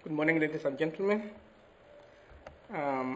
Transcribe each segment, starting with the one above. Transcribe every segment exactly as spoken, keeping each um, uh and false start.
Good morning, ladies and gentlemen. Um,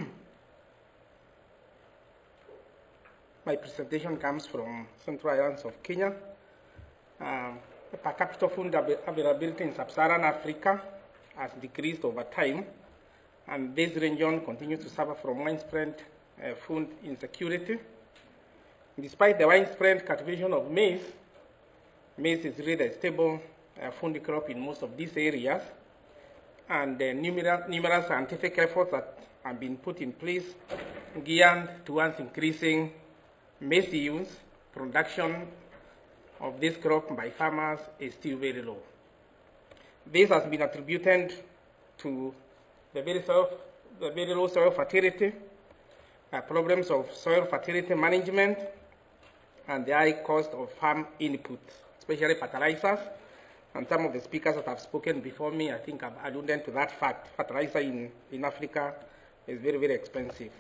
my presentation comes from Central Islands of Kenya. Um, the per capita food availability in sub-Saharan Africa has decreased over time, and this region continues to suffer from widespread uh, food insecurity. Despite the widespread cultivation of maize, maize is really a stable uh, food crop in most of these areas, and uh, numerous, numerous scientific efforts that have been put in place geared towards increasing maize yields. Production of this crop by farmers is still very low. This has been attributed to the very, soil, the very low soil fertility, uh, problems of soil fertility management, and the high cost of farm inputs, especially fertilizers. And some of the speakers that have spoken before me, I think, have alluded to that fact. Fertilizer in, in Africa is very, very expensive.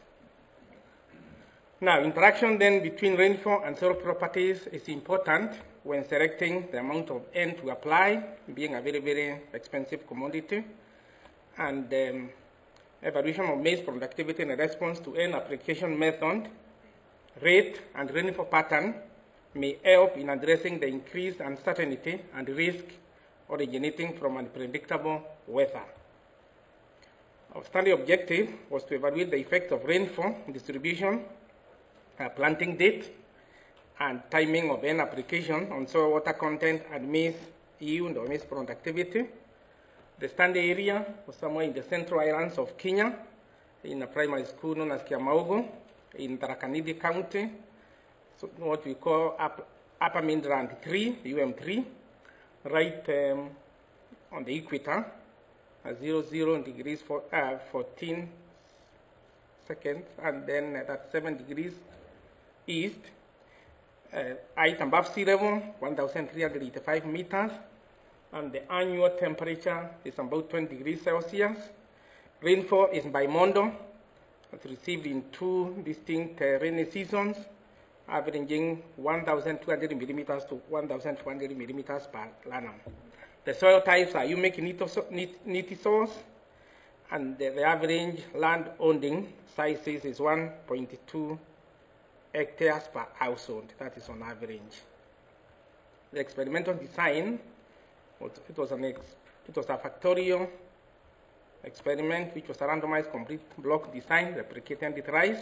Now, interaction then between rainfall and soil properties is important when selecting the amount of N to apply, being a very, very expensive commodity. And um, evaluation of maize productivity in response to N application method, rate, and rainfall pattern may help in addressing the increased uncertainty and risk originating from unpredictable weather. Our study objective was to evaluate the effect of rainfall distribution, uh, planting date, and timing of N application on soil water content and maize yield or maize productivity. The study area was somewhere in the Central Islands of Kenya, in a primary school known as Kiamaogo, in Tharaka Nithi County, so what we call Upper, upper Mainland three, U M three, right um, on the equator, at zero, zero degrees for uh, fourteen seconds, and then uh, at seven degrees east, uh, height above sea level, one thousand three hundred eighty-five meters, and the annual temperature is about twenty degrees Celsius. Rainfall is bimodal. It's received in two distinct uh, rainy seasons, averaging one thousand two hundred millimeters to one thousand two hundred millimeters per annum. The soil types are humic nitty soils, and the, the average land owning sizes is one point two hectares per household. That is on average. The experimental design, was, it, was an ex, it was a factorial experiment, which was a randomized complete block design, replicating the rice.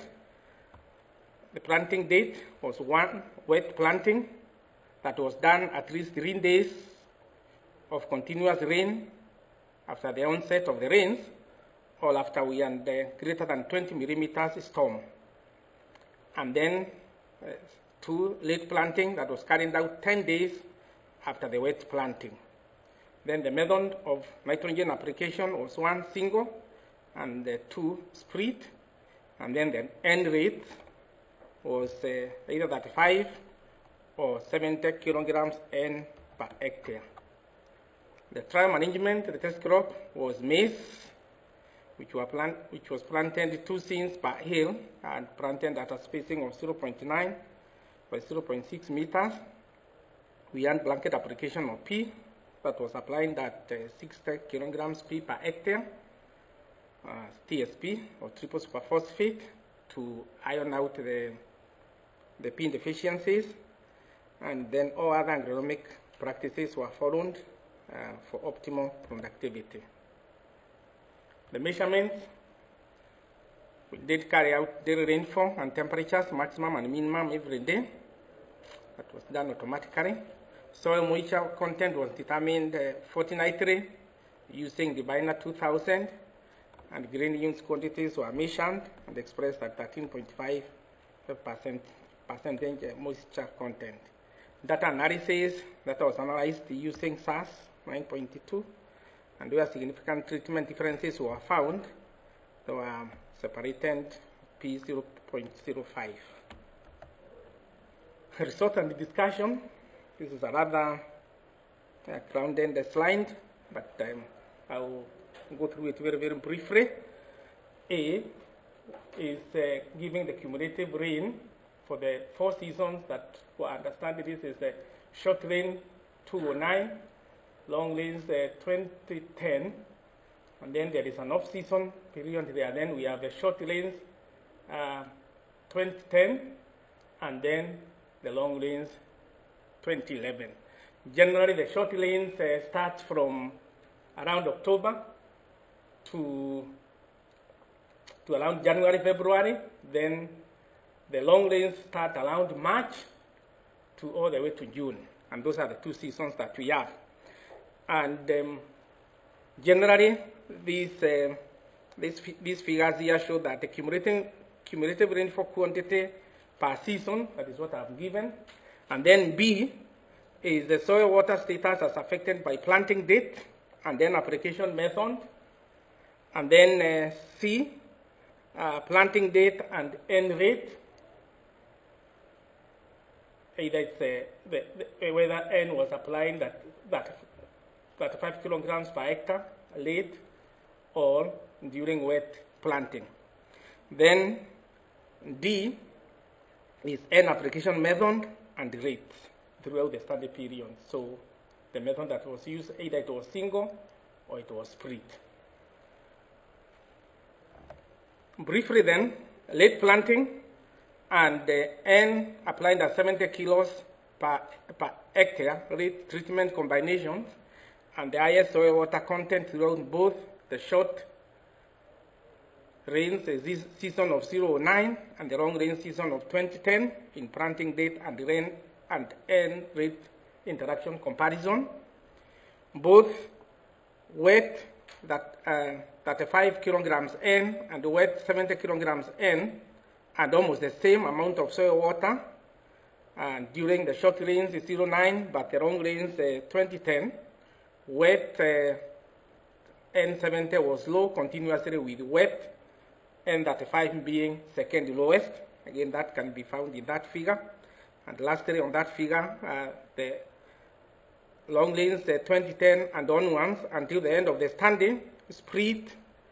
The planting date was one wet planting that was done at least three days of continuous rain after the onset of the rains, or after we had uh, greater than twenty millimeters storm. And then uh, two late planting that was carried out ten days after the wet planting. Then the method of nitrogen application was one single and uh, two split, and then the end rate was uh, either thirty-five or seventy kilograms N per hectare. The trial management, the test crop was maize, which, were plant, which was planted two scenes per hill and planted at a spacing of zero point nine by zero point six meters. We had blanket application of P that was applied at uh, sixty kilograms P per hectare, uh, T S P or triple superphosphate, to iron out the the P deficiencies, and then all other agronomic practices were followed uh, for optimal productivity. The measurements, we did carry out daily rainfall and temperatures, maximum and minimum every day. That was done automatically. Soil moisture content was determined uh, fortnightly using the Biner two thousand, and grain units quantities were measured and expressed at thirteen point five percent percentage moisture content. Data analysis that was analyzed using S A S nine point two, and where significant treatment differences were found, they were separated P zero point zero five. Result and discussion. This is a rather uh, grounded slide, but um, I will go through it very, very briefly. A is uh, giving the cumulative rain for the four seasons that, for understand this is a short rain two oh nine, long rains uh, twenty ten, And then there is an off-season period there. Then we have the short rains, uh, twenty ten, and then the long rains, twenty eleven. Generally, the short rains uh, start from around October to, to around January, February. Then the long rains start around March to all the way to June. And those are the two seasons that we have. And um, generally, these, uh, these, these figures here show that the cumulative, cumulative rainfall quantity per season, that is what I've given. And then B is the soil water status as affected by planting date and then application method. And then uh, C, uh, planting date and end rate. Either it's uh, the, the, whether N was applying that, that, that five kilograms per hectare late or during wet planting. Then D is N application method and rates throughout the study period. So the method that was used, either it was single or it was split. Briefly then, late planting and the N applied at seventy kilos per, per hectare rate treatment combinations and the highest soil water content throughout both the short rains the season of zero point nine and the long rain season of twenty ten in planting date and rain and N rate interaction comparison. Both wet that uh, thirty-five kilograms N and wet seventy kilograms N and almost the same amount of soil water. And during the short rains is zero point nine, but the long rains uh, twenty ten. Wet uh, N seventy was low continuously with wet N thirty-five being second lowest. Again, that can be found in that figure. And lastly, on that figure, uh, the long rains uh, twenty ten and onwards until the end of the standing split,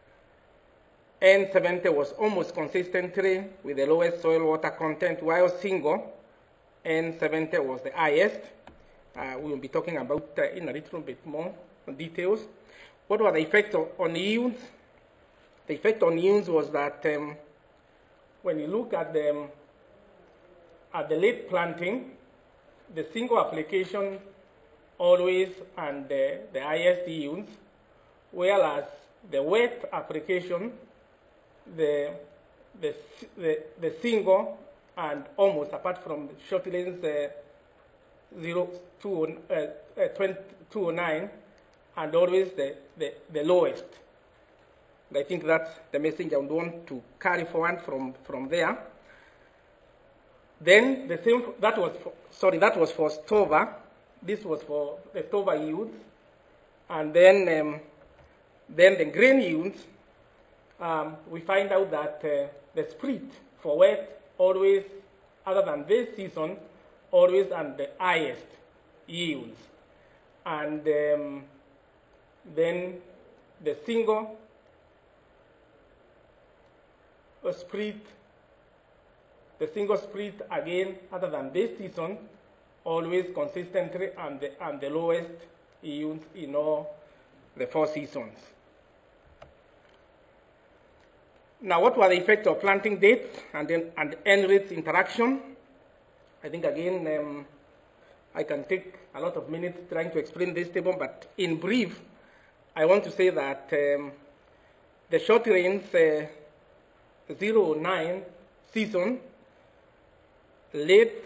N seventy was almost consistently with the lowest soil water content, while single N seventy was the highest. Uh, we will be talking about uh, in a little bit more details. What were the effects on yields? The effect on yields was that um, when you look at the, um, at the late planting, the single application always and the, the highest yields, whereas the wet application, the, the, the, the single and almost apart from the short rains, uh, zero, two, uh, uh, twenty, two oh nine, and always the, the, the lowest. I think that's the message I would want to carry forward from, from there. Then the same, that was for, sorry, that was for Stover. This was for the Stover yields. And then, um, then the grain yields, um, we find out that uh, the split for wet always, other than this season, always and the highest yields. And um, then the single split, the single split again, other than this season, always consistently and the, and the lowest yields in all the four seasons. Now, what were the effects of planting dates and then and end rates interaction? I think again, um, I can take a lot of minutes trying to explain this table, but in brief, I want to say that um, the short rains uh, zero point nine season, late,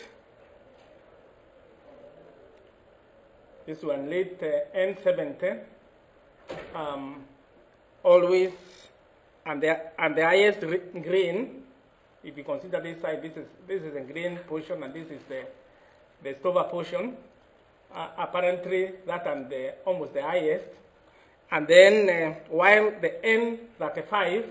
this one late uh, N seventy, um, always, and the, and the highest grain, if you consider this side, this is, this is a grain portion and this is the, the Stover portion, uh, apparently that and the, almost the highest. And then uh, while the N thirty-five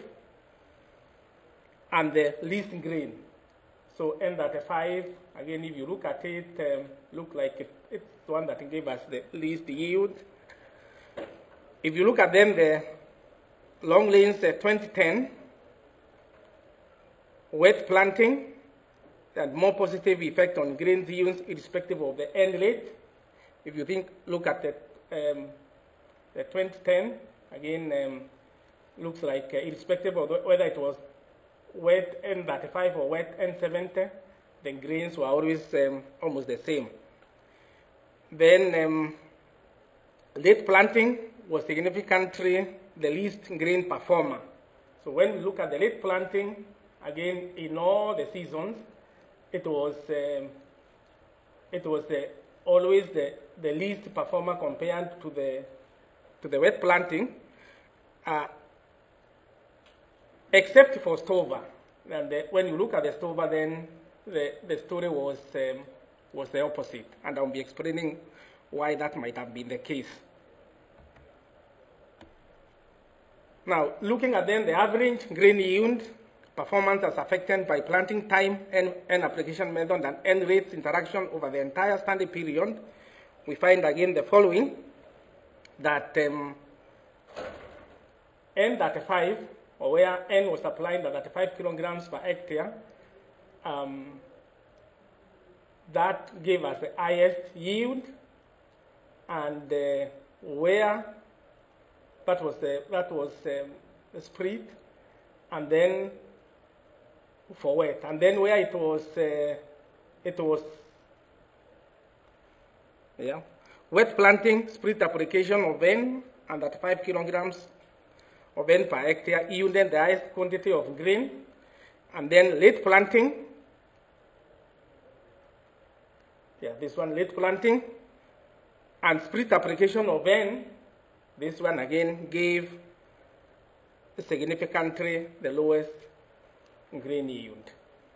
and the least grain. So N thirty-five, again, if you look at it, um, look like it, it's the one that gave us the least yield. If you look at then the long rains uh, twenty ten, wet planting, and more positive effect on grain yields irrespective of the end rate. If you think, look at the, um, the twenty ten, again, um, looks like uh, irrespective of whether it was wet N thirty-five or wet N seventy, the grains were always um, almost the same. Then um, late planting was significantly the least grain performer. So when we look at the late planting, again, in all the seasons, it was um, it was uh, always the, the least performer compared to the to the wet planting, uh, except for Stover. And the, when you look at the Stover, then the, the story was um, was the opposite, and I'll be explaining why that might have been the case. Now, looking at then the average grain yield performance as affected by planting time and, and application method and N rates interaction over the entire standing period, we find again the following, that um, N thirty-five, or where N was applied at thirty-five kilograms per hectare, um, that gave us the highest yield, and uh, where that was the, that was um, the split, and then for wet, and then where it was uh, it was yeah wet planting, split application of N and at five kilograms of N per hectare yielded the highest quantity of grain, and then late planting, yeah this one late planting and split application of N, this one again gave significantly the lowest grain yield.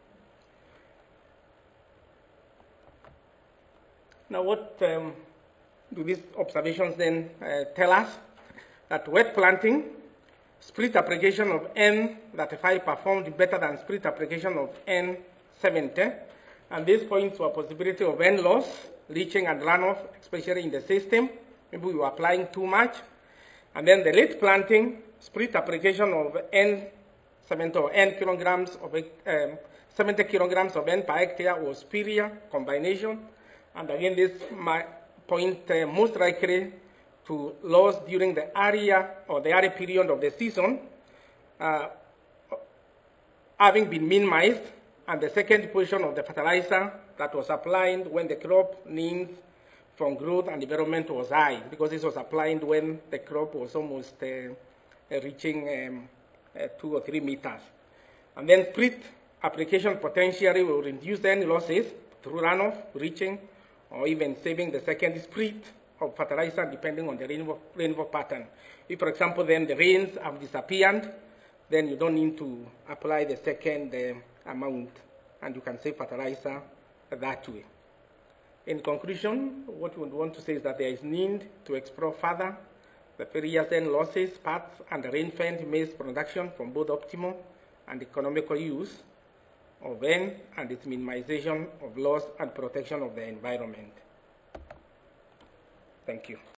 Now, what um, do these observations then uh, tell us? That wet planting, split application of N thirty-five performed better than split application of N seventy, and this points to a possibility of N loss, leaching and runoff, especially in the system. Maybe we were applying too much. And then the late planting, split application of N seventy or N kilograms of um, seventy kilograms of N per hectare was superior combination, and again this might point uh, most likely to loss during the area or the area period of the season, uh, having been minimized, and the second portion of the fertilizer that was applied when the crop needs from growth and development was high, because this was applied when the crop was almost uh, reaching um, uh, two or three meters. And then split application potentially will reduce any losses through runoff, reaching, or even saving the second split of fertilizer depending on the rainfall, rainfall pattern. If, for example, then the rains have disappeared, then you don't need to apply the second uh, amount, and you can save fertilizer that way. In conclusion, what we want to say is that there is need to explore further the various N losses, paths, and the rain-fed maize production from both optimal and economical use of N and its minimization of loss and protection of the environment. Thank you.